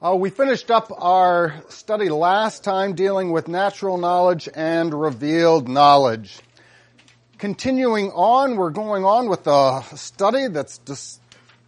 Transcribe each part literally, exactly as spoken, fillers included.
Uh, we finished up our study last time dealing with natural knowledge and revealed knowledge. Continuing on, we're going on with a study that's just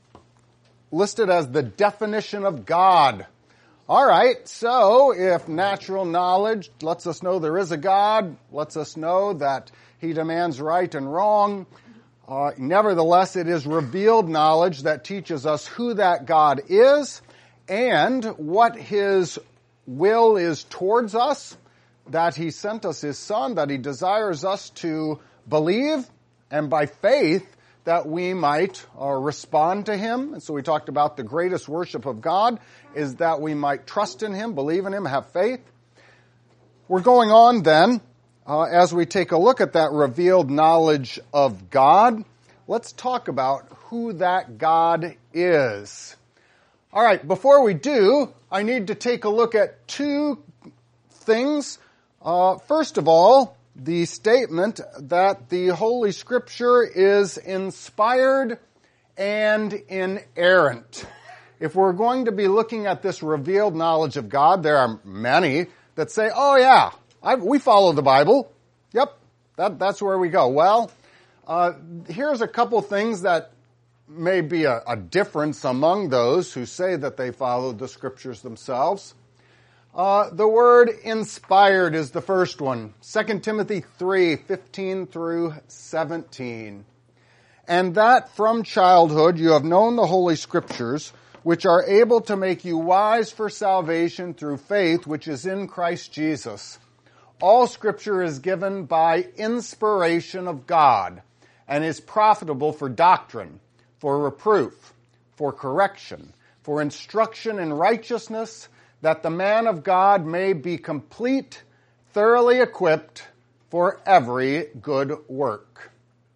listed as the definition of God. All right, so if natural knowledge lets us know there is a God, lets us know that he demands right and wrong, uh, nevertheless, it is revealed knowledge that teaches us who that God is and what his will is towards us, that he sent us his son, that he desires us to believe, and by faith that we might uh, respond to him. And so we talked about the greatest worship of God is that we might trust in him, believe in him, have faith. We're going on then, uh, as we take a look at that revealed knowledge of God. Let's talk about who that God is. All right, before we do, I need to take a look at two things. Uh, first of all, the statement that the Holy Scripture is inspired and inerrant. If we're going to be looking at this revealed knowledge of God, there are many that say, oh yeah, I, we follow the Bible. Yep, that, that's where we go. Well, uh, here's a couple things that may be a, a difference among those who say that they follow the Scriptures themselves. Uh, the word inspired is the first one. Second Timothy three, fifteen through seventeen. And that from childhood you have known the Holy Scriptures, which are able to make you wise for salvation through faith, which is in Christ Jesus. All Scripture is given by inspiration of God, and is profitable for doctrine, for reproof, for correction, for instruction in righteousness, that the man of God may be complete, thoroughly equipped for every good work.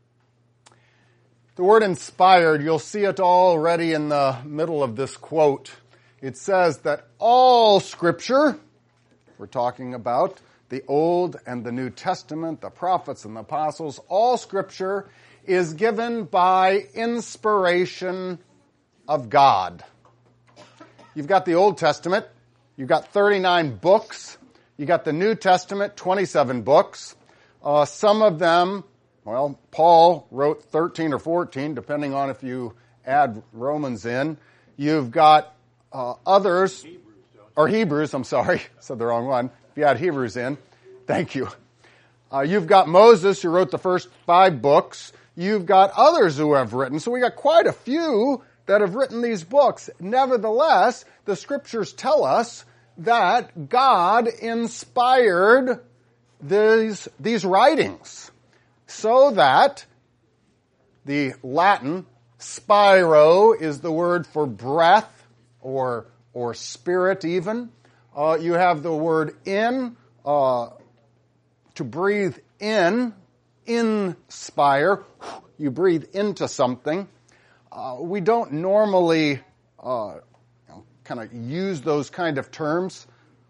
The word inspired, you'll see it already in the middle of this quote. It says that all Scripture, we're talking about the Old and the New Testament, the prophets and the apostles, all Scripture is given by inspiration of God. You've got the Old Testament. You've got thirty-nine books. You got the New Testament, twenty-seven books. Uh, some of them, well, Paul wrote thirteen or fourteen, depending on if you add Romans in. You've got uh, others, Hebrews, or Hebrews, I'm sorry, said the wrong one. If you add Hebrews in, thank you. Uh, you've got Moses, who wrote the first five books. You've got others who have written. So we got quite a few that have written these books. Nevertheless, the Scriptures tell us that God inspired these, these writings so that the Latin spiro is the word for breath or, or spirit even. Uh, you have the word in, uh, to breathe in, inspire. You breathe into something. Uh, we don't normally uh, you know, kind of use those kind of terms.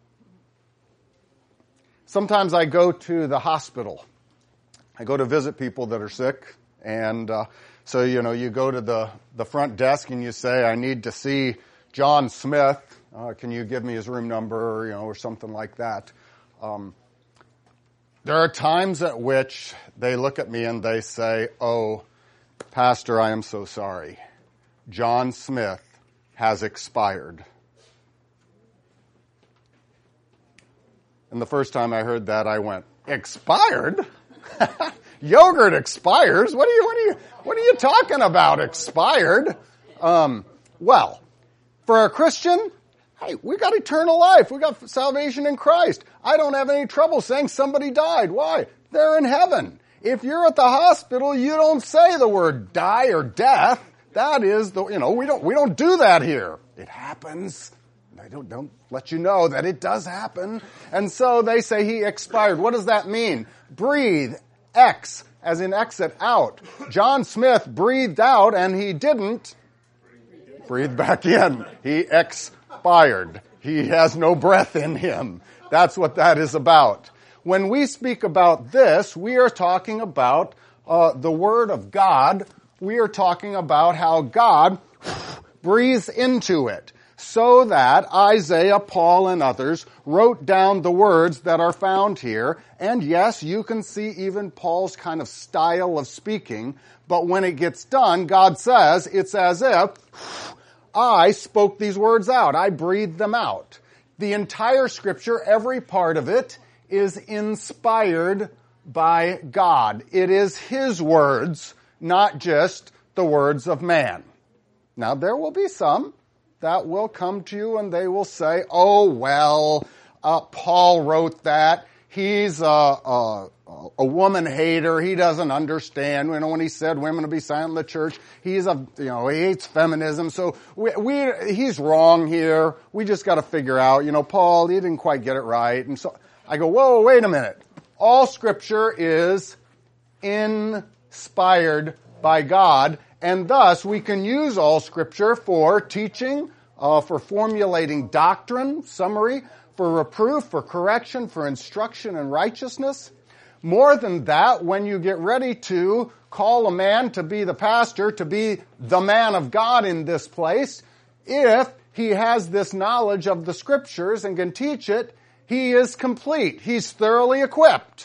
Sometimes I go to the hospital. I go to visit people that are sick, and uh, so you know you go to the, the front desk and you say, "I need to see John Smith. Uh, can you give me his room number?" Or, you know, or something like that. Um, there are times at which they look at me and they say, "Oh, Pastor, I am so sorry. John Smith has expired." And the first time I heard that, I went, "Expired? Yogurt expires? What are you, what are you, what are you talking about, expired?" Um, well, for a Christian, hey, we got eternal life. We got salvation in Christ. I don't have any trouble saying somebody died. Why? They're in heaven. If you're at the hospital, you don't say the word die or death. That is the, you know, we don't, we don't do that here. It happens. I don't, don't let you know that it does happen. And so they say he expired. What does that mean? Breathe. Ex, as in exit, out. John Smith breathed out and he didn't breathe back in. He expired. He has no breath in him. That's what that is about. When we speak about this, we are talking about uh, the Word of God. We are talking about how God breathes into it. so that Isaiah, Paul, and others wrote down the words that are found here. And yes, you can see even Paul's kind of style of speaking, but when it gets done, God says it's as if I spoke these words out. I breathed them out. The entire Scripture, every part of it, is inspired by God. It is His words, not just the words of man. Now, there will be some that will come to you and they will say, oh, well, uh, Paul wrote that. He's a, a, a woman hater. He doesn't understand. You know, when he said women to be silent in the church, he's a, you know, he hates feminism. So we, we he's wrong here. We just got to figure out, you know, Paul, he didn't quite get it right. And so I go, whoa, wait a minute. All Scripture is inspired by God, and thus we can use all Scripture for teaching, uh, for formulating doctrine, summary, for reproof, for correction, for instruction in righteousness. More than that, when you get ready to call a man to be the pastor, to be the man of God in this place, if he has this knowledge of the Scriptures and can teach it, he is complete. He's thoroughly equipped.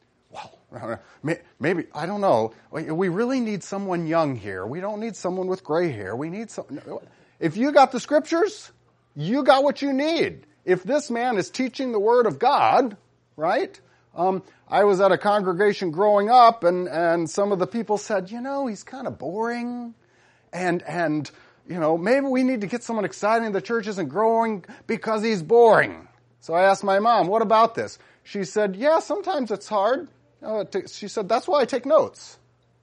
Well, maybe, I don't know. We really need someone young here. We don't need someone with gray hair. We need some. If you got the Scriptures, you got what you need. If this man is teaching the Word of God, right? Um, I was at a congregation growing up, and, and some of the people said, you know, he's kind of boring, and and you know, maybe we need to get someone exciting. The church isn't growing because he's boring. So I asked my mom, what about this? She said, yeah, sometimes it's hard. Uh, t- she said, that's why I take notes.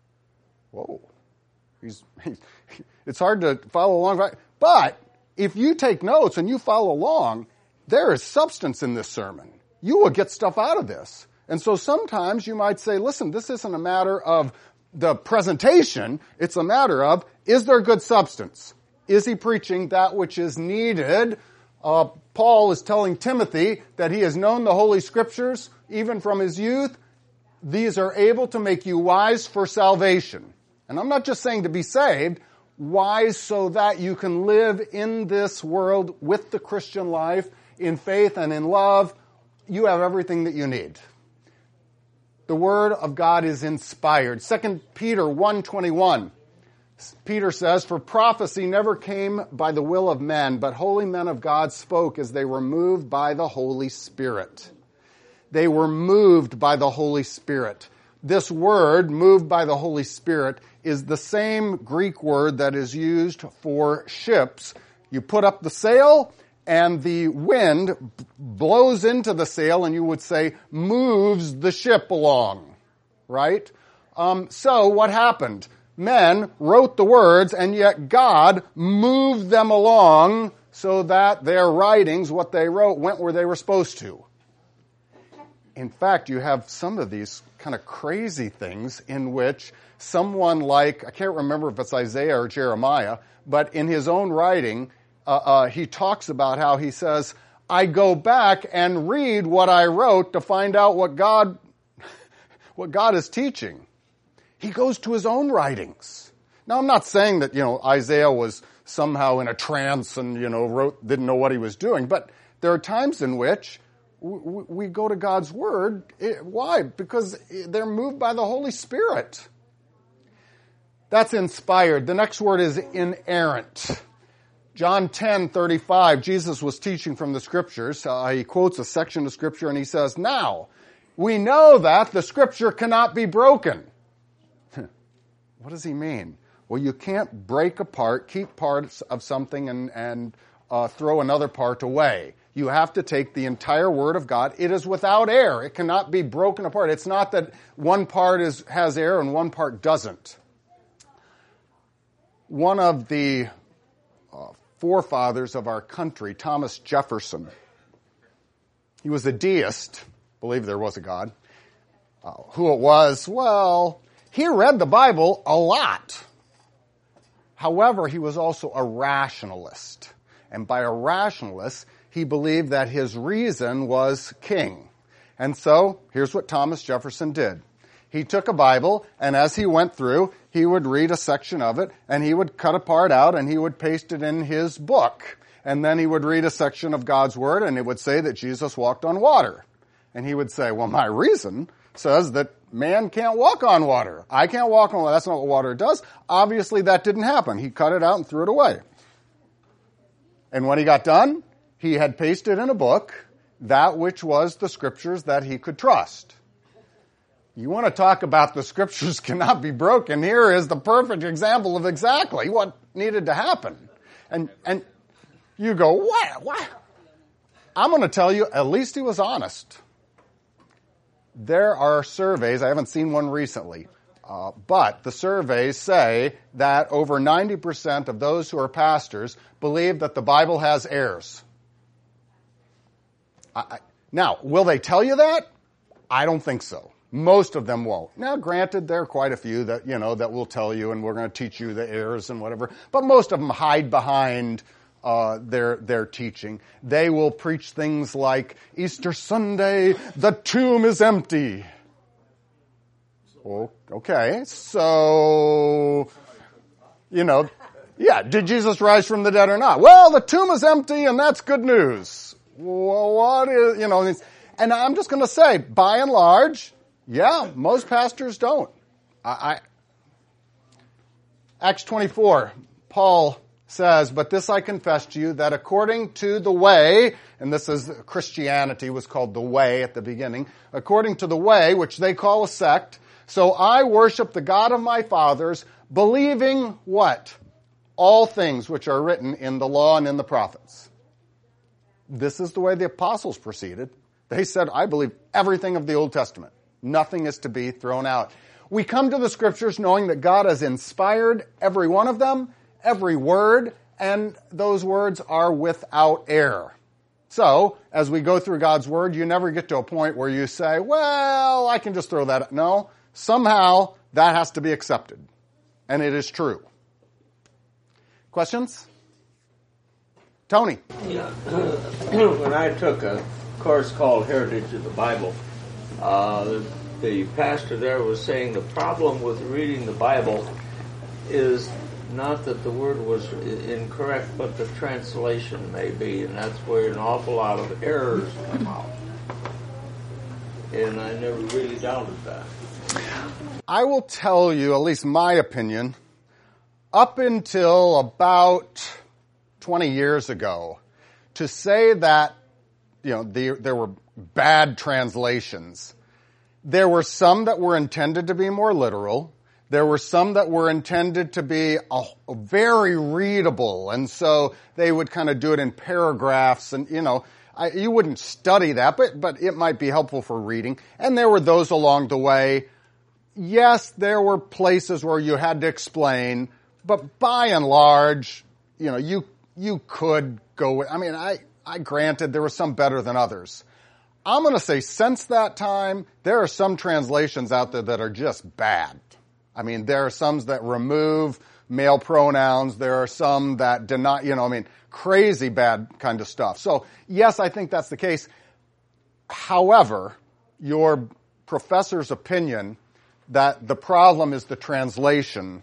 Whoa. He's, he's, it's hard to follow along. But if you take notes and you follow along, there is substance in this sermon. You will get stuff out of this. And so sometimes you might say, listen, this isn't a matter of the presentation. It's a matter of, is there good substance? Is he preaching that which is needed? Uh, Paul is telling Timothy that he has known the Holy Scriptures even from his youth. These are able to make you wise for salvation. And I'm not just saying to be saved, wise so that you can live in this world with the Christian life, in faith and in love. You have everything that you need. The Word of God is inspired. Second Peter one twenty-one. Peter says, for prophecy never came by the will of men, but holy men of God spoke as they were moved by the Holy Spirit. They were moved by the Holy Spirit. This word, moved by the Holy Spirit, is the same Greek word that is used for ships. You put up the sail, and the wind blows into the sail, and you would say, moves the ship along, right? Um, so what happened? Men wrote the words, and yet God moved them along so that their writings, what they wrote, went where they were supposed to. In fact, you have some of these kind of crazy things in which someone like, I can't remember if it's Isaiah or Jeremiah, but in his own writing, uh, uh, he talks about how he says, I go back and read what I wrote to find out what God, what God is teaching. He goes to his own writings. Now, I'm not saying that, you know, Isaiah was somehow in a trance and, you know, wrote, didn't know what he was doing, but there are times in which we go to God's Word. Why? Because they're moved by the Holy Spirit. That's inspired. The next word is inerrant. John ten thirty-five, Jesus was teaching from the Scriptures. Uh, he quotes a section of Scripture and he says, now, we know that the Scripture cannot be broken. What does he mean? Well, you can't break apart, keep parts of something and, and uh, throw another part away. You have to take the entire Word of God. It is without error. It cannot be broken apart. It's not that one part is, has error and one part doesn't. One of the uh, forefathers of our country, Thomas Jefferson, he was a deist, believed there was a God. Uh, who it was, well, he read the Bible a lot. However, he was also a rationalist. And by a rationalist, he believed that his reason was king. And so, here's what Thomas Jefferson did. He took a Bible, and as he went through, he would read a section of it, and he would cut a part out, and he would paste it in his book. And then he would read a section of God's Word, and it would say that Jesus walked on water. And he would say, well, my reason says that man can't walk on water. I can't walk on water. That's not what water does. Obviously, that didn't happen. He cut it out and threw it away. And when he got done, he had pasted in a book that which was the scriptures that he could trust. You want to talk about the scriptures cannot be broken. Here is the perfect example of exactly what needed to happen. And, and you go, what? What? I'm going to tell you, at least he was honest. There are surveys, I haven't seen one recently, uh, but the surveys say that over ninety percent of those who are pastors believe that the Bible has errors. I, I, now, will they tell you that? I don't think so. Most of them won't. Now, granted, there are quite a few that, you know, that will tell you and we're going to teach you the errors and whatever, but most of them hide behind Uh, their their teaching. They will preach things like, Easter Sunday, the tomb is empty. Oh, okay, so, you know, yeah, did Jesus rise from the dead or not? Well, the tomb is empty and that's good news. Well, what is, you know, and I'm just going to say, by and large, yeah, most pastors don't. I, I Acts twenty-four, Paul says, but this I confess to you, that according to the way, and this is, Christianity was called the way at the beginning, according to the way, which they call a sect, so I worship the God of my fathers, believing what? All things which are written in the law and in the prophets. This is the way the apostles proceeded. They said, I believe everything of the Old Testament. Nothing is to be thrown out. We come to the scriptures knowing that God has inspired every one of them, every word, and those words are without error. So, as we go through God's Word, you never get to a point where you say, well, I can just throw that. No, somehow that has to be accepted. And it is true. Questions? Tony? Yeah. When I took a course called Heritage of the Bible, uh, the, the pastor there was saying the problem with reading the Bible is not that the word was incorrect, but the translation may be, and that's where an awful lot of errors come out. And I never really doubted that. I will tell you, at least my opinion, up until about twenty years ago, to say that, you know, the, there were bad translations, there were some that were intended to be more literal. There were some that were intended to be a, a very readable, and so they would kind of do it in paragraphs, and, you know, I, you wouldn't study that, but, but it might be helpful for reading. And there were those along the way. Yes, there were places where you had to explain, but by and large, you know, you, you could go with, I mean, I, I granted there were some better than others. I'm going to say since that time, there are some translations out there that are just bad. I mean, there are some that remove male pronouns. There are some that deny, you know, I mean, crazy bad kind of stuff. So, yes, I think that's the case. However, your professor's opinion that the problem is the translation,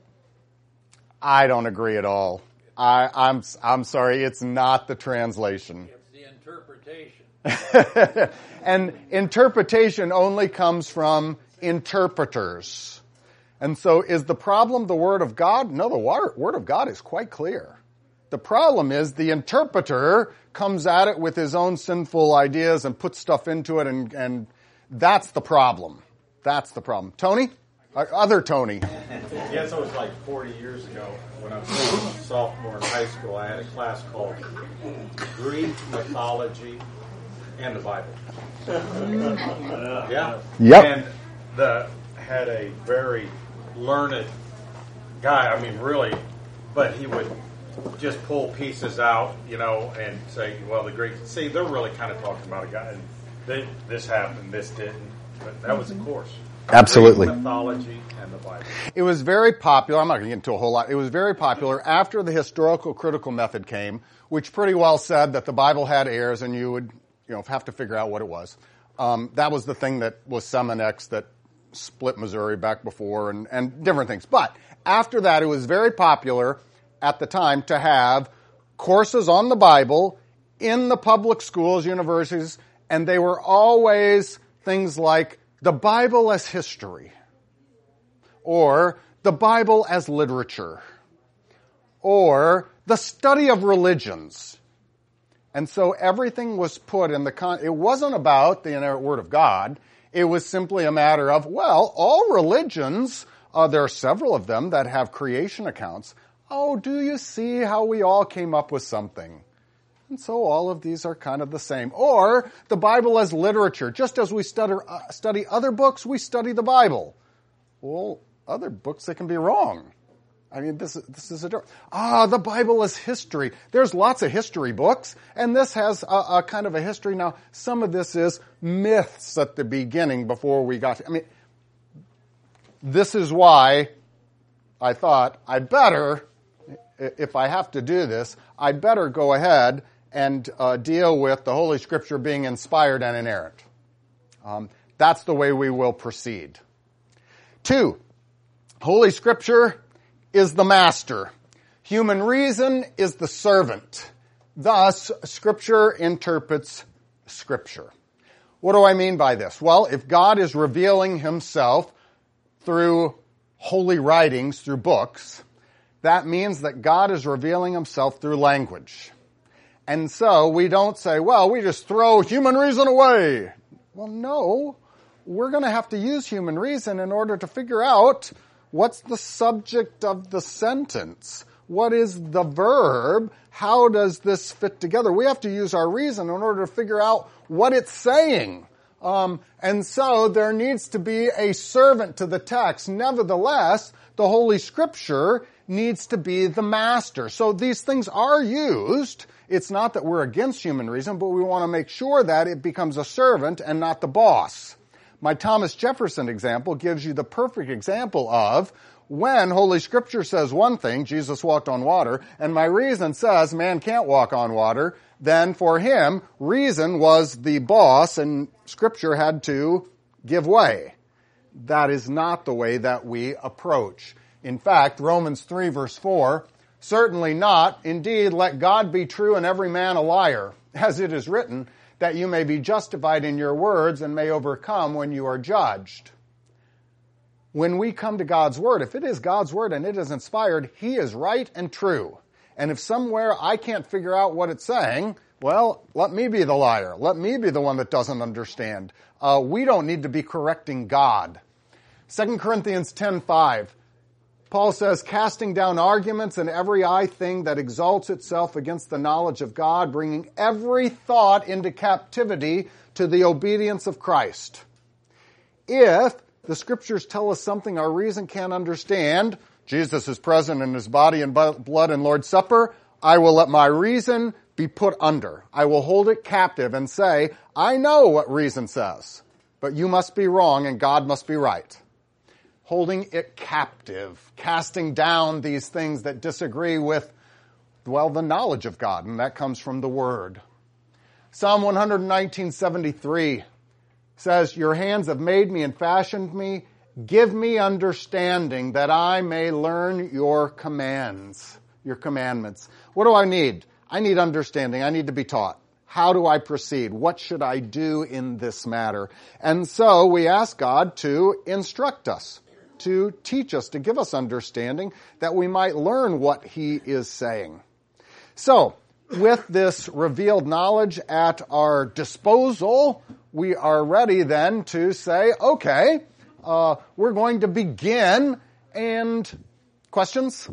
I don't agree at all. I, I'm, I'm sorry, it's not the translation. It's the interpretation. And interpretation only comes from interpreters. And so is the problem the Word of God? No, the Word of God is quite clear. The problem is the interpreter comes at it with his own sinful ideas and puts stuff into it, and, and that's the problem. That's the problem. Tony? Uh, other Tony. I guess it was like forty years ago when I was a sophomore in high school. I had a class called Greek Mythology and the Bible. Yeah. Yep. And the had a very learned guy, I mean, really, but he would just pull pieces out, you know, and say, well, the Greeks, see, they're really kind of talking about a guy, and they, this happened, this didn't, but that was the course. Absolutely. Greek mythology and the Bible. It was very popular. I'm not going to get into a whole lot. It was very popular after the historical critical method came, which pretty well said that the Bible had errors and you would, you know, have to figure out what it was. Um, that was the thing that was Seminex that split Missouri back before, and, and different things. But after that, it was very popular at the time to have courses on the Bible in the public schools, universities, and they were always things like the Bible as history, or the Bible as literature, or the study of religions. And so everything was put in the con- it wasn't about the inerrant Word of God. It was simply a matter of, well, all religions, uh, there are several of them that have creation accounts. Oh, do you see how we all came up with something? And so all of these are kind of the same. Or the Bible as literature. Just as we study, uh, study other books, we study the Bible. Well, other books, they can be wrong. I mean, this, this is a different... Ah, the Bible is history. There's lots of history books, and this has a, a kind of a history. Now, some of this is myths at the beginning before we got... To, I mean, this is why I thought I better, if I have to do this, I better go ahead and uh, deal with the Holy Scripture being inspired and inerrant. Um, that's the way we will proceed. Two, Holy Scripture is the master. Human reason is the servant. Thus, Scripture interprets Scripture. What do I mean by this? Well, if God is revealing himself through holy writings, through books, that means that God is revealing himself through language. And so we don't say, well, we just throw human reason away. Well, no. We're going to have to use human reason in order to figure out what's the subject of the sentence. What is the verb? How does this fit together? We have to use our reason in order to figure out what it's saying. Um, and so there needs to be a servant to the text. Nevertheless, the Holy Scripture needs to be the master. So these things are used. It's not that we're against human reason, but we want to make sure that it becomes a servant and not the boss. My Thomas Jefferson example gives you the perfect example of when Holy Scripture says one thing, Jesus walked on water, and my reason says man can't walk on water, then for him, reason was the boss and Scripture had to give way. That is not the way that we approach. In fact, Romans three verse four, certainly not. Indeed, let God be true and every man a liar, as it is written, that you may be justified in your words and may overcome when you are judged. When we come to God's Word, if it is God's Word and it is inspired, He is right and true. And if somewhere I can't figure out what it's saying, well, let me be the liar. Let me be the one that doesn't understand. Uh, we don't need to be correcting God. Second Corinthians ten five. Paul says, casting down arguments and every high thing that exalts itself against the knowledge of God, bringing every thought into captivity to the obedience of Christ. If the Scriptures tell us something our reason can't understand, Jesus is present in his body and blood in Lord's Supper, I will let my reason be put under. I will hold it captive and say, I know what reason says, but you must be wrong and God must be right. Holding it captive, casting down these things that disagree with, well, the knowledge of God, and that comes from the Word. Psalm one nineteen seventy-three says, your hands have made me and fashioned me. Give me understanding that I may learn your commands, your commandments. What do I need? I need understanding. I need to be taught. How do I proceed? What should I do in this matter? And so we ask God to instruct us, to teach us, to give us understanding that we might learn what He is saying. So, with this revealed knowledge at our disposal, we are ready then to say, okay, uh, we're going to begin. And questions?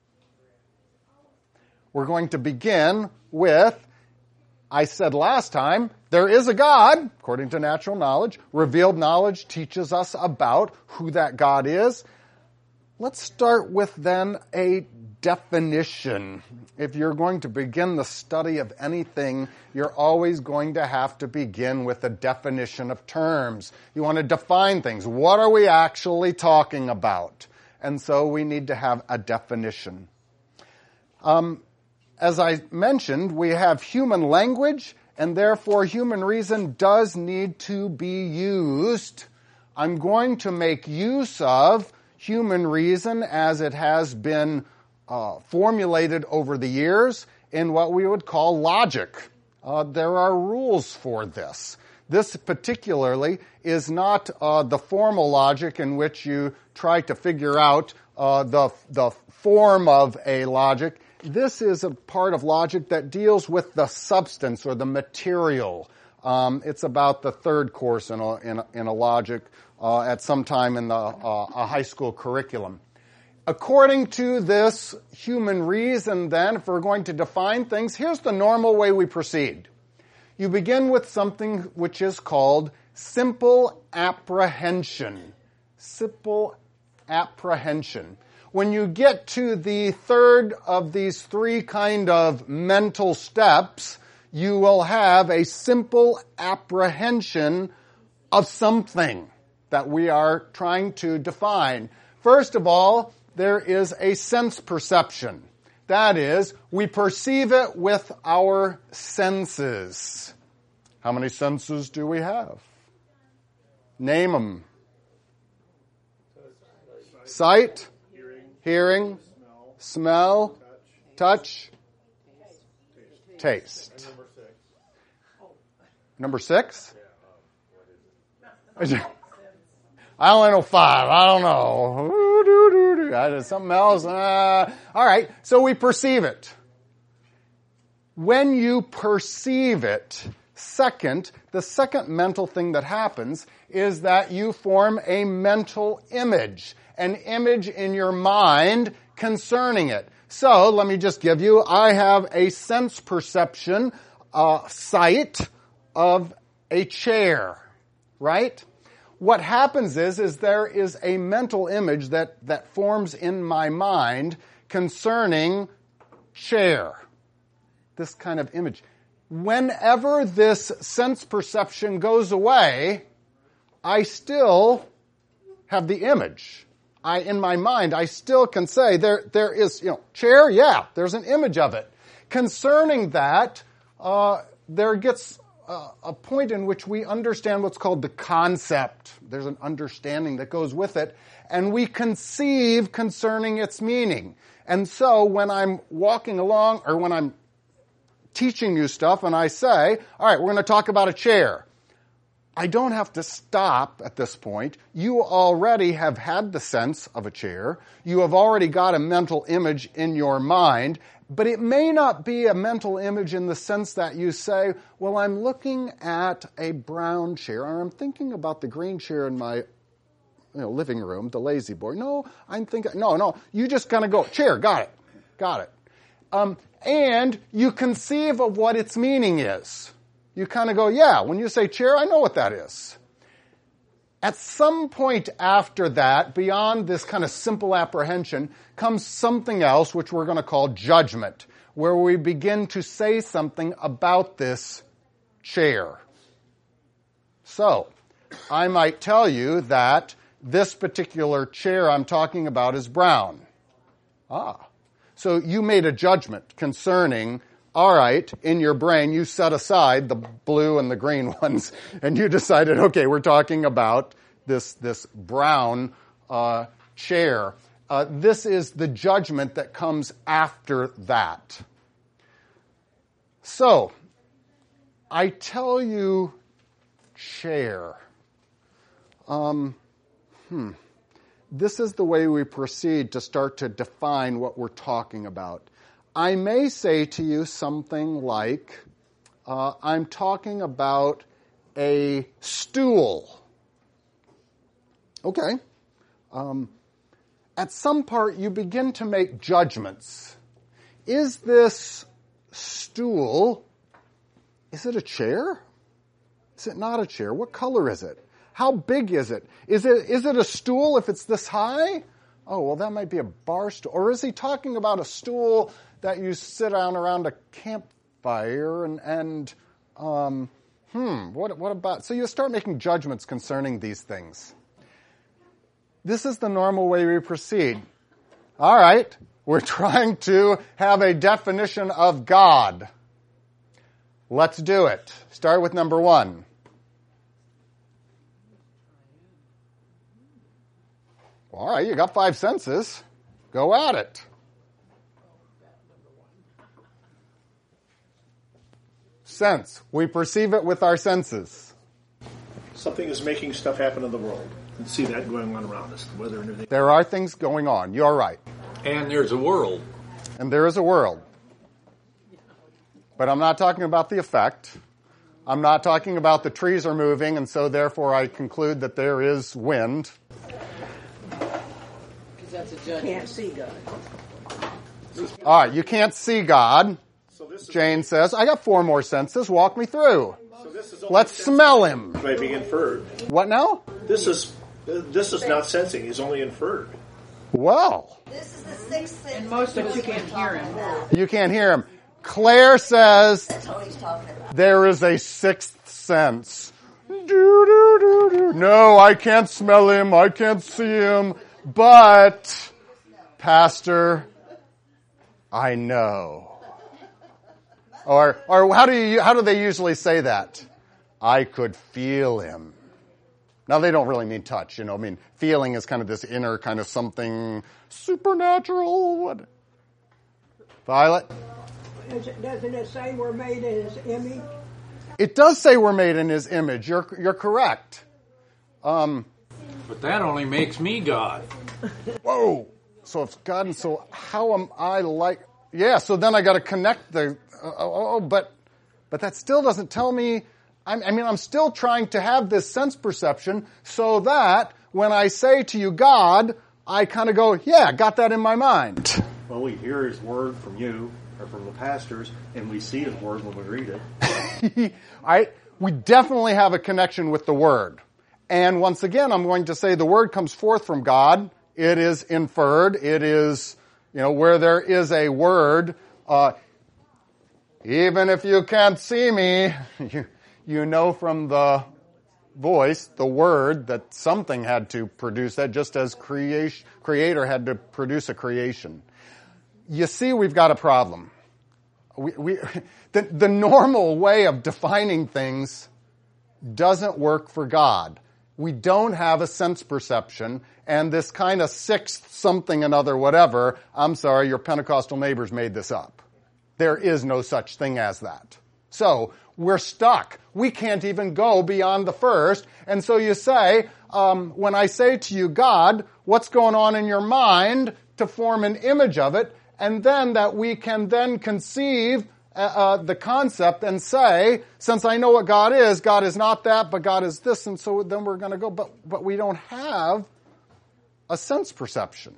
We're going to begin with, I said last time, there is a God, according to natural knowledge. Revealed knowledge teaches us about who that God is. Let's start with then a definition. If you're going to begin the study of anything, you're always going to have to begin with a definition of terms. You want to define things. What are we actually talking about? And so we need to have a definition. Um, as I mentioned, we have human language, and therefore human reason does need to be used. I'm going to make use of human reason as it has been uh, formulated over the years, in what we would call logic. Uh, there are rules for this. This particularly is not uh, the formal logic in which you try to figure out uh, the, the form of a logic. This is a part of logic that deals with the substance or the material. Um, it's about the third course in a, in a, in a logic uh, at some time in the uh, a high school curriculum. According to this human reason, then, if we're going to define things, here's the normal way we proceed. You begin with something which is called simple apprehension. Simple apprehension. When you get to the third of these three kind of mental steps, you will have a simple apprehension of something that we are trying to define. First of all, there is a sense perception. That is, we perceive it with our senses. How many senses do we have? Name them. Sight, hearing, smell, touch, taste. Number six? I only know five. I don't know. I did something else. Uh, all right. So we perceive it. When you perceive it, second, the second mental thing that happens is that you form a mental image, an image in your mind concerning it. So let me just give you, I have a sense perception, uh, sight of a chair, right? What happens is, is there is a mental image that, that forms in my mind concerning chair. This kind of image. Whenever this sense perception goes away, I still have the image. I, in my mind, I still can say there, there is, you know, chair, yeah, there's an image of it. Concerning that, uh, there gets uh, a point in which we understand what's called the concept. There's an understanding that goes with it, and we conceive concerning its meaning. And so when I'm walking along, or when I'm teaching you stuff, and I say, all right, we're going to talk about a chair. I don't have to stop at this point. You already have had the sense of a chair. You have already got a mental image in your mind, but it may not be a mental image in the sense that you say, well, I'm looking at a brown chair, or I'm thinking about the green chair in my you know, living room, the lazy boy. No, I'm thinking, no, no. You just kind of go, chair, got it, got it. Um, and you conceive of what its meaning is. You kind of go, yeah, when you say chair, I know what that is. At some point after that, beyond this kind of simple apprehension, comes something else which we're going to call judgment, where we begin to say something about this chair. So, I might tell you that this particular chair I'm talking about is brown. Ah. So you made a judgment concerning, all right, in your brain, you set aside the blue and the green ones, and you decided, okay, we're talking about this, this brown uh, chair. Uh, this is the judgment that comes after that. So, I tell you chair. Um, hmm. This is the way we proceed to start to define what we're talking about. I may say to you something like, uh, I'm talking about a stool. Okay. Um, at some part, you begin to make judgments. Is this stool, is it a chair? Is it not a chair? What color is it? How big is it? Is it is it a stool if it's this high? Oh, well, that might be a bar stool. Or is he talking about a stool that you sit down around a campfire and, and um, hmm, what, what about... So you start making judgments concerning these things. This is the normal way we proceed. All right, we're trying to have a definition of God. Let's do it. Start with number one. All right, you got five senses. Go at it. Sense. We perceive it with our senses. Something is making stuff happen in the world. You see that going on around us. Weather and everything. There are things going on. You're right. And there's a world. And there is a world. But I'm not talking about the effect. I'm not talking about the trees are moving, and so therefore I conclude that there is wind. Because that's a judgment. Can't see God. All right, you can't see God. So this is, Jane says, I got four more senses. Walk me through. so this is only Let's sensing smell him. by being inferred. What now? This is uh, this is not sensing. He's only inferred. Well, This is the sixth sense. And most of that you we're can't hear talking him. about. you can't hear him. Claire says That's what he's talking about. there is a sixth sense. Do, do, do, do. No, I can't smell him. I can't see him. But, Pastor, I know. Or, or how do you, how do they usually say that? I could feel him. Now they don't really mean touch, you know. I mean, feeling is kind of this inner kind of something supernatural. What? Violet? Doesn't it say we're made in His image? It does say we're made in His image. You're you're correct. Um, But that only makes me God. whoa. So if God, and so how am I like? Yeah. So then I got to connect the. Uh, oh, but but that still doesn't tell me. I'm, I mean, I'm still trying to have this sense perception so that when I say to you, God, I kind of go, yeah, got that in my mind. Well, we hear His word from you or from the pastors, and we see His word when we read it. I, we definitely have a connection with the Word. And once again, I'm going to say the Word comes forth from God. It is inferred. It is, you know, where there is a word, uh, even if you can't see me, you, you know from the voice, the word, that something had to produce that, just as creation, creator had to produce a creation. You see, we've got a problem. We, we, the, the normal way of defining things doesn't work for God. We don't have a sense perception, and this kind of sixth something another whatever, I'm sorry, your Pentecostal neighbors made this up. There is no such thing as that. So, we're stuck. We can't even go beyond the first. And so you say, um, when I say to you, God, what's going on in your mind to form an image of it, and then that we can then conceive uh, uh, the concept and say, since I know what God is, God is not that, but God is this, and so then we're going to go. But but we don't have a sense perception.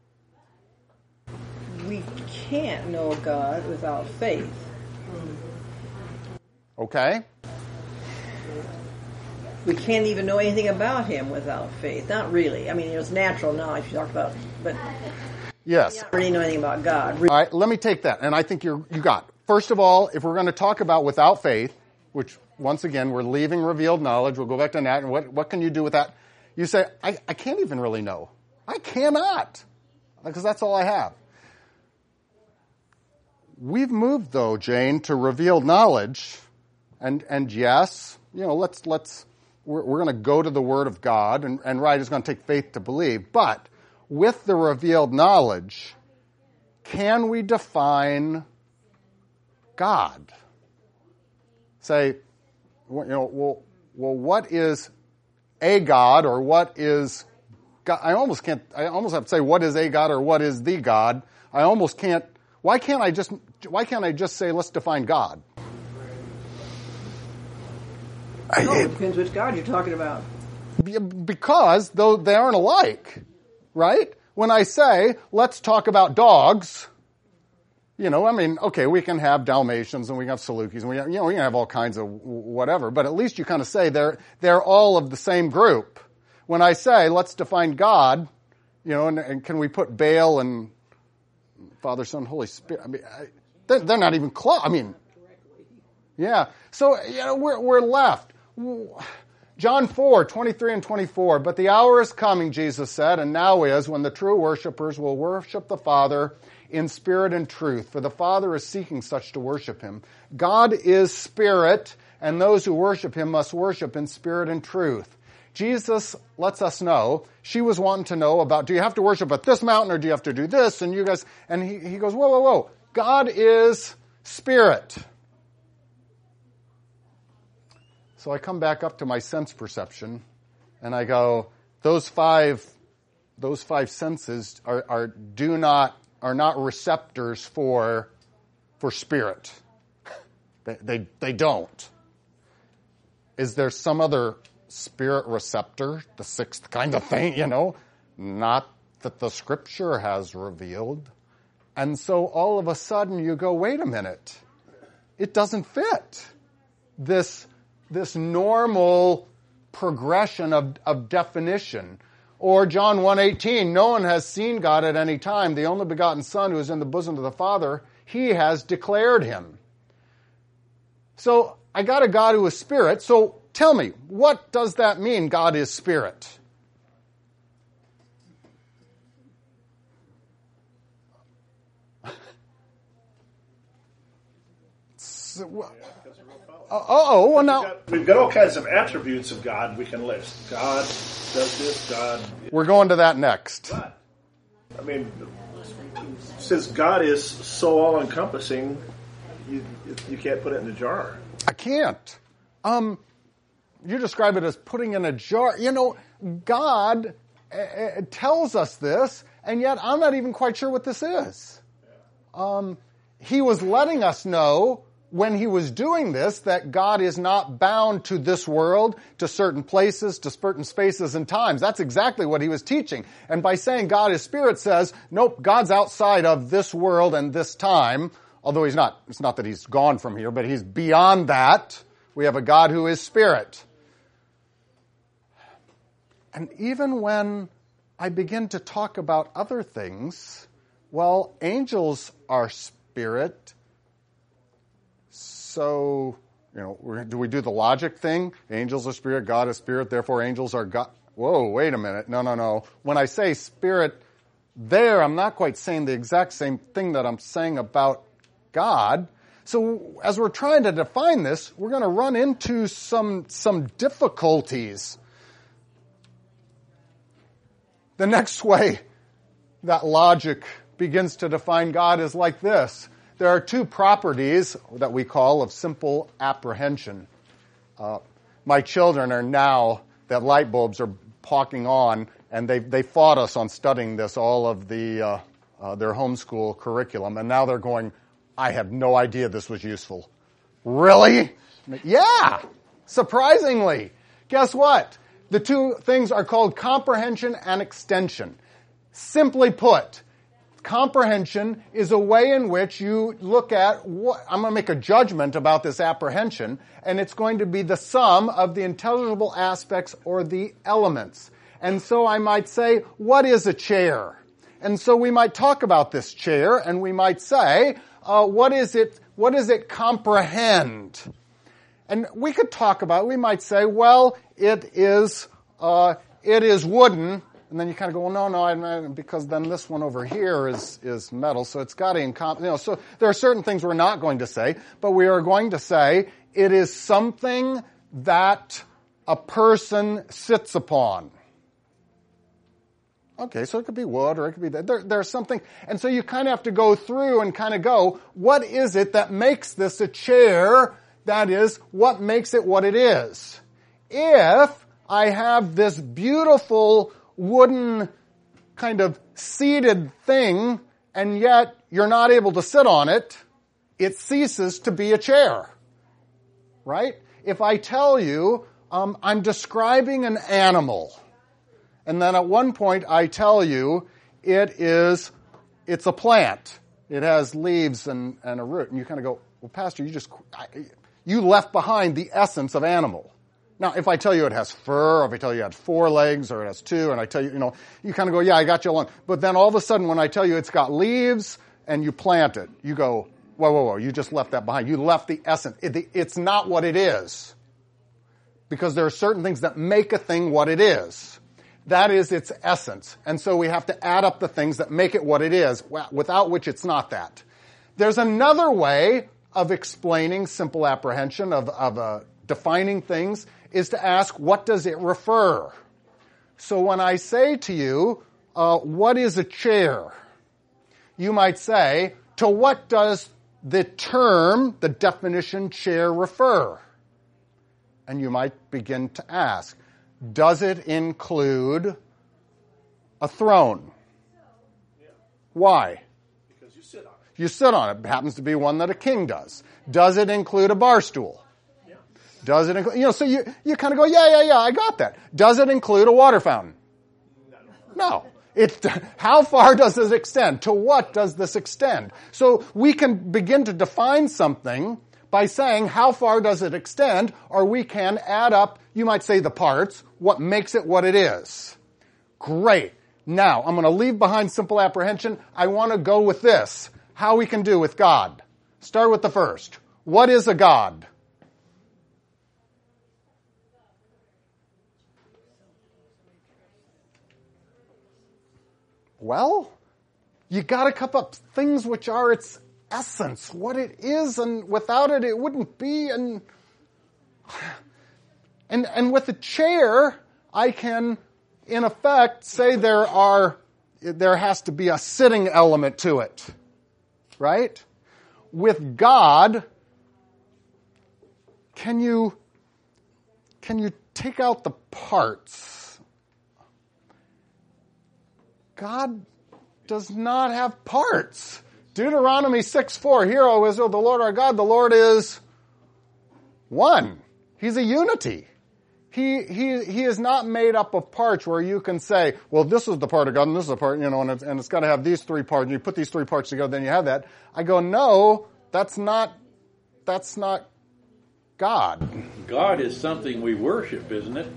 We can't know God without faith. Okay? We can't even know anything about Him without faith. Not really. I mean, it's natural knowledge you talk about, but Yes. we don't really know anything about God. All right, let me take that, and I think you're, you got. First of all, if we're going to talk about without faith, which, once again, we're leaving revealed knowledge, we'll go back to that, and what, what can you do with that? You say, I, I can't even really know. I cannot, because that's all I have. We've moved, though, Jane, to revealed knowledge, and and yes, you know, let's, let's we're, we're going to go to the Word of God, and, and right, it's going to take faith to believe, but with the revealed knowledge, can we define God? Say, you know, well, well, what is a God, or what is God? I almost can't, I almost have to say, what is a God, or what is the God? I almost can't, why can't I just, why can't I just say, let's define God? No, it depends which God you're talking about. Because, though they aren't alike, right? When I say, let's talk about dogs, you know, I mean, okay, we can have Dalmatians and we can have Salukis and we have, you know, we can have all kinds of whatever, but at least you kind of say they're, they're all of the same group. When I say, let's define God, you know, and, and can we put Baal and Father, Son, Holy Spirit, I mean, I, they're, they're not even close. I mean, yeah. So, you know, we're, we're left. John four, twenty-three and twenty-four, but the hour is coming, Jesus said, and now is, when the true worshipers will worship the Father in spirit and truth, for the Father is seeking such to worship Him. God is spirit, and those who worship Him must worship in spirit and truth. Jesus lets us know, she was wanting to know about, do you have to worship at this mountain, or do you have to do this? And you guys, and he, he goes, whoa, whoa, whoa. God is spirit. So I come back up to my sense perception, and I go, those five, those five senses are, are do not are not receptors for for spirit. They, they they don't. Is there some other spirit receptor, the sixth kind of thing, you know? Not that the Scripture has revealed. And so all of a sudden you go, wait a minute. It doesn't fit. This, this normal progression of, of definition. Or John one eighteen, no one has seen God at any time. The only begotten Son who is in the bosom of the Father, he has declared him. So I got a God who is spirit. So tell me, what does that mean, God is spirit? So, well, uh, oh, well now... We've got, we've got all kinds of attributes of God we can list. God does this, God... We're going to that next. But, I mean, since God is so all-encompassing, you, you can't put it in a jar. I can't. Um, you describe it as putting in a jar. You know, God uh, tells us this, and yet I'm not even quite sure what this is. Um, he was letting us know when he was doing this that God is not bound to this world, to certain places, to certain spaces and times. That's exactly what he was teaching. And by saying God is spirit says, nope, God's outside of this world and this time. Although he's not, it's not that he's gone from here, but he's beyond that. We have a God who is spirit. And even when I begin to talk about other things, well, angels are spirit. So, you know, do we do the logic thing? Angels are spirit, God is spirit, therefore angels are God. Whoa, wait a minute. No, no, no. When I say spirit there, I'm not quite saying the exact same thing that I'm saying about God. So as we're trying to define this, we're going to run into some, some difficulties. The next way that logic begins to define God is like this. There are two properties that we call of simple apprehension. Uh, my children are now, that light bulbs are pawking on, and they they fought us on studying this, all of the uh, uh, their homeschool curriculum, and now they're going, I have no idea this was useful. Really? Yeah, surprisingly. Guess what? The two things are called comprehension and extension. Simply put, comprehension is a way in which you look at what, I'm going to make a judgment about this apprehension, and it's going to be the sum of the intelligible aspects or the elements. And so I might say, what is a chair? And so we might talk about this chair, and we might say, uh, what is it, what does it comprehend? And we could talk about, we might say, well, it is, uh, it is wooden. And then you kind of go, well, no, no, I, because then this one over here is, is metal, so it's got to encom- you know, so there are certain things we're not going to say, but we are going to say it is something that a person sits upon. Okay, so it could be wood or it could be, there, there's something, and so you kind of have to go through and kind of go, what is it that makes this a chair? That is, what makes it what it is? If I have this beautiful wooden kind of seated thing, and yet you're not able to sit on it, it ceases to be a chair. Right? If I tell you, um, I'm describing an animal, and then at one point I tell you it is, it's a plant. It has leaves and, and a root, and you kind of go, well, Pastor, you just, I, you left behind the essence of animal. Now, if I tell you it has fur, or if I tell you it has four legs, or it has two, and I tell you, you know, you kind of go, yeah, I got you along. But then all of a sudden, when I tell you it's got leaves, and you plant it, you go, whoa, whoa, whoa, you just left that behind. You left the essence. It, it's not what it is. Because there are certain things that make a thing what it is. That is its essence. And so we have to add up the things that make it what it is, without which it's not that. There's another way of explaining simple apprehension, of, of uh, defining things, is to ask, what does it refer? So when I say to you, uh, what is a chair? You might say, to what does the term, the definition chair refer? And you might begin to ask, does it include a throne? Why? Because you sit on it. You sit on it. It happens to be one that a king does. Does it include a bar stool? Yeah. Does it include, you know, so you, you kind of go, yeah, yeah, yeah, I got that. Does it include a water fountain? No. It, how far does this extend? To what does this extend? So we can begin to define something by saying how far does it extend, or we can add up, you might say the parts, what makes it what it is. Great. Now, I'm going to leave behind simple apprehension. I want to go with this. How we can do with God. Start with the first. What is a God? Well, you got to cup up things which are its essence, what it is, and without it, it wouldn't be. And and and with a chair, I can, in effect, say there are there has to be a sitting element to it, right? With God, can you can you take out the parts? God does not have parts. Deuteronomy six four, Hear, O Israel, the Lord our God, the Lord is one. He's a unity. He, he, he is not made up of parts where you can say, well, this is the part of God and this is the part, you know, and it's, and it's got to have these three parts, and you put these three parts together, then you have that. I go, no, that's not, that's not God. God is something we worship, isn't it?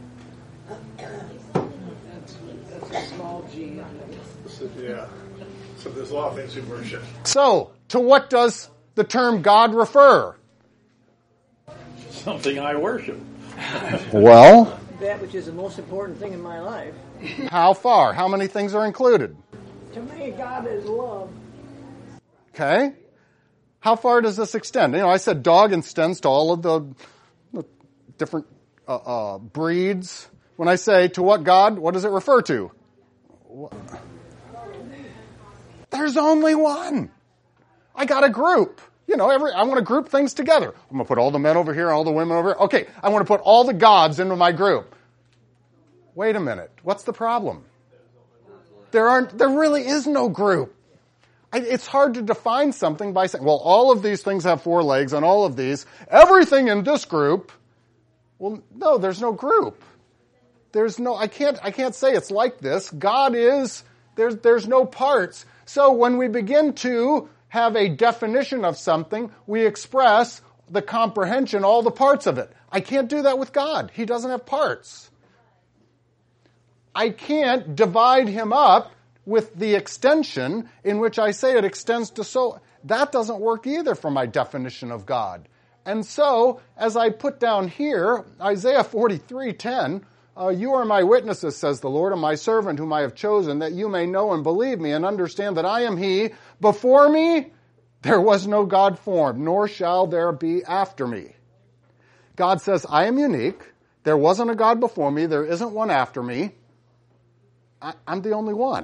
That's a small g. So, yeah. So there's a lot of things we worship. So, to what does the term God refer? Something I worship. Well, That which is the most important thing in my life. how far? How many things are included? To me, God is love. Okay. How far does this extend? You know, I said dog extends to all of the, the different uh, uh, breeds. When I say to what God, what does it refer to? There's only one. I got a group. You know, every I want to group things together. I'm going to put all the men over here and all the women over here. Okay, I want to put all the gods into my group. Wait a minute. What's the problem? There aren't. There really is no group. I, it's hard to define something by saying, well, all of these things have four legs and all of these. Everything in this group. Well, no, there's no group. There's no, I can't, I can't say it's like this. God is, there's, there's no parts. So when we begin to have a definition of something, we express the comprehension, all the parts of it. I can't do that with God. He doesn't have parts. I can't divide him up with the extension in which I say it extends to so. That doesn't work either for my definition of God. And so, as I put down here, Isaiah forty-three ten, Uh, you are my witnesses, says the Lord, and my servant whom I have chosen, that you may know and believe me and understand that I am he. Before me, there was no God formed, nor shall there be after me. God says, I am unique. There wasn't a God before me. There isn't one after me. I, I'm the only one.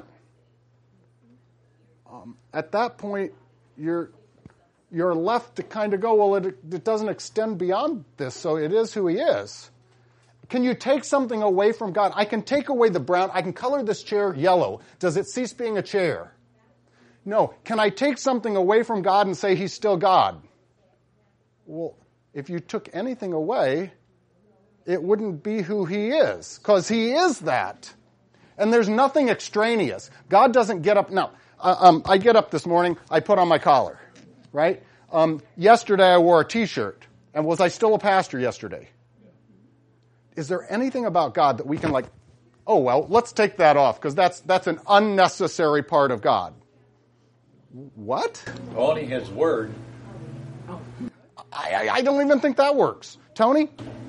Um, at that point, you're you're left to kind of go, well, it, it doesn't extend beyond this, so it is who he is. Can you take something away from God? I can take away the brown. I can color this chair yellow. Does it cease being a chair? No. Can I take something away from God and say he's still God? Well, if you took anything away, it wouldn't be who he is, because he is that. And there's nothing extraneous. God doesn't get up. Now, uh, um, I get up this morning, I put on my collar, right? Um, yesterday I wore a t-shirt. And was I still a pastor yesterday? Is there anything about God that we can like, oh, well, let's take that off, because that's that's an unnecessary part of God? What? Only his word. I, I, I don't even think that works. Tony?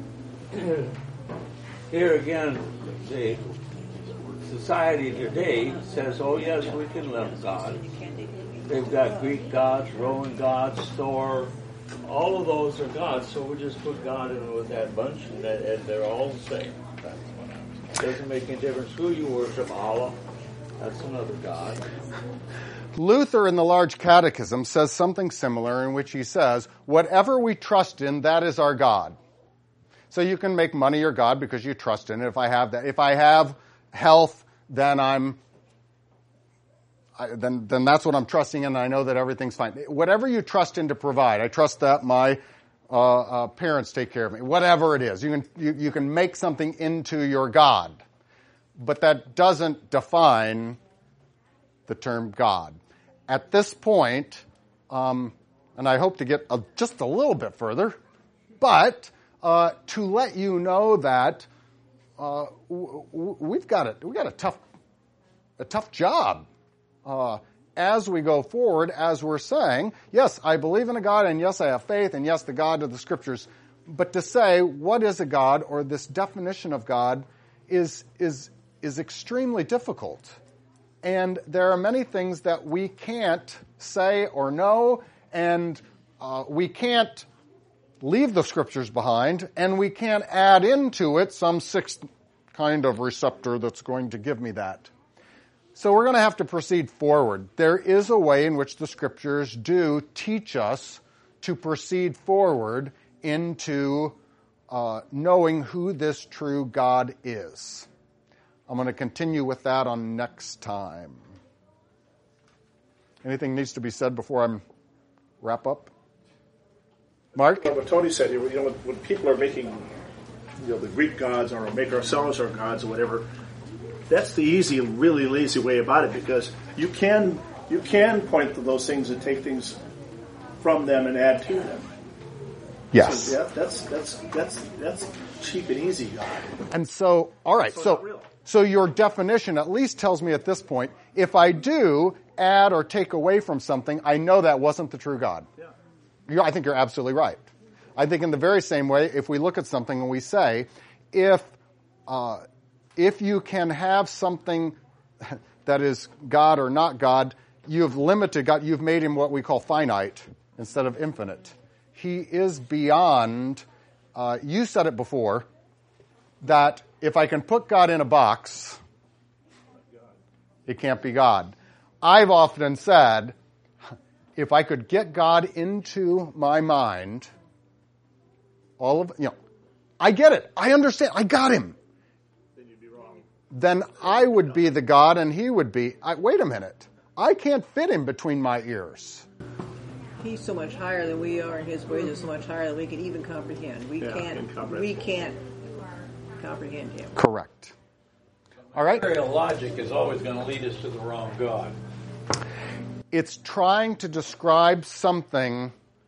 Here again, the society today says, oh, yes, we can love God. They've got Greek gods, Roman gods, Thor. All of those are gods, so we just put God in with that bunch, and, that, and they're all the same. It doesn't make any difference who you worship. Allah, that's another God. Luther in the Large Catechism says something similar, in which he says, whatever we trust in, that is our God. So you can make money your God because you trust in it. If I have that, if I have health, then I'm, I, then then that's what I'm trusting in, and I know that everything's fine. Whatever you trust in to provide, I trust that my uh, uh, parents take care of me. Whatever it is, you can you, you can make something into your God, but that doesn't define the term God. At this point, um, and I hope to get a, just a little bit further, but uh, to let you know that uh, w- w- we've got a we got a tough a tough job. Uh, as we go forward, as we're saying, yes, I believe in a God, and yes, I have faith, and yes, the God of the Scriptures. But to say what is a God, or this definition of God, is is is extremely difficult. And there are many things that we can't say or know, and uh, we can't leave the Scriptures behind, and we can't add into it some sixth kind of receptor that's going to give me that. So we're going to have to proceed forward. There is a way in which the Scriptures do teach us to proceed forward into uh, knowing who this true God is. I'm going to continue with that on next time. Anything needs to be said before I wrap up? Mark? Well, what Tony said, you know, when, when people are making, you know, the Greek gods or make ourselves our gods or whatever, that's the easy, really lazy way about it, because you can you can point to those things and take things from them and add to them. Yes. So, yeah, that's that's that's that's cheap and easy, God. And so, all right, So so it's real. so your definition at least tells me at this point, if I do add or take away from something, I know that wasn't the true God. Yeah. You, I think you're absolutely right. I think in the very same way, if we look at something and we say, if uh, if you can have something that is God or not God, you've limited God. You've made him what we call finite instead of infinite. He is beyond. Uh, you said it before, that if I can put God in a box, it can't be God. I've often said, if I could get God into my mind, all of, you know, I get it. I understand. I got him. Then you'd be wrong. Then I would be the God and he would be, I, wait a minute. I can't fit him between my ears. He's so much higher than we are, and his ways are so much higher than we can even comprehend. We Yeah, can't. incomprehensible. We can't comprehend him. Correct. All right? Material logic is always going to lead us to the wrong God. It's trying to describe something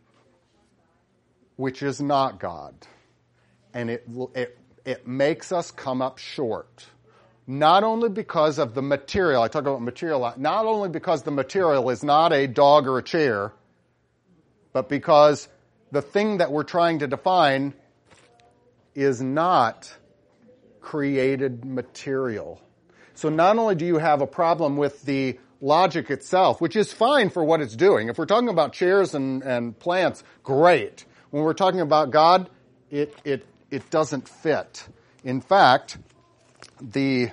which is not God. And it, it, it makes us come up short. Not only because of the material, I talk about material, not only because the material is not a dog or a chair, but because the thing that we're trying to define is not created material. So not only do you have a problem with the logic itself, which is fine for what it's doing. If we're talking about chairs and, and plants, great. When we're talking about God, it, it, it doesn't fit. In fact, the,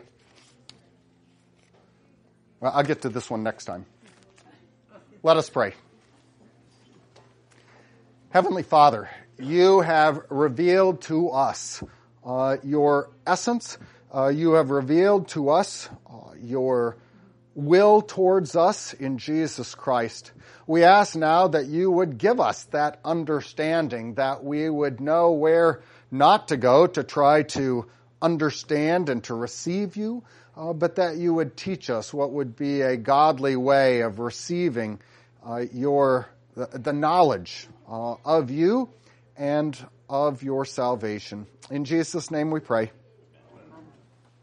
well, I'll get to this one next time. Let us pray. Heavenly Father, you have revealed to us uh, your essence. Uh, you have revealed to us uh, your will towards us in Jesus Christ. We ask now that you would give us that understanding, that we would know where not to go to try to understand and to receive you, uh, but that you would teach us what would be a godly way of receiving uh, your the, the knowledge uh, of you and of your salvation. In Jesus' name we pray.